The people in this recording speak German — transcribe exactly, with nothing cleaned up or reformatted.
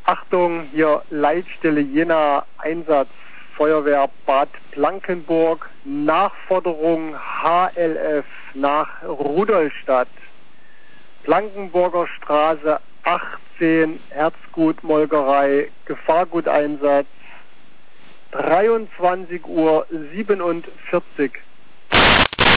Achtung, hier Leitstelle Jena, Einsatz Feuerwehr Bad Blankenburg, Nachforderung H L F nach Rudolstadt, Blankenburger Straße achtzehn, Herzgutmolkerei, Gefahrguteinsatz, dreiundzwanzig Uhr siebenundvierzig.